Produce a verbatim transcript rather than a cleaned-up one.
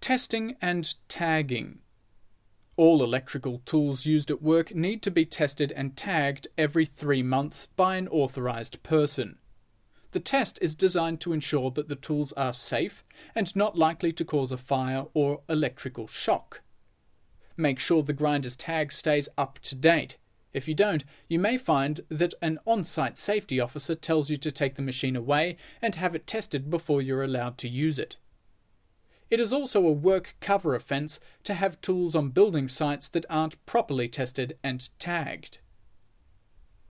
Testing and tagging. All electrical tools used at work need to be tested and tagged every three months by an authorized person. The test is designed to ensure that the tools are safe and not likely to cause a fire or electrical shock. Make sure the grinder's tag stays up to date. If you don't, you may find that an on-site safety officer tells you to take the machine away and have it tested before you're allowed to use it. It is also a work cover offence to have tools on building sites that aren't properly tested and tagged.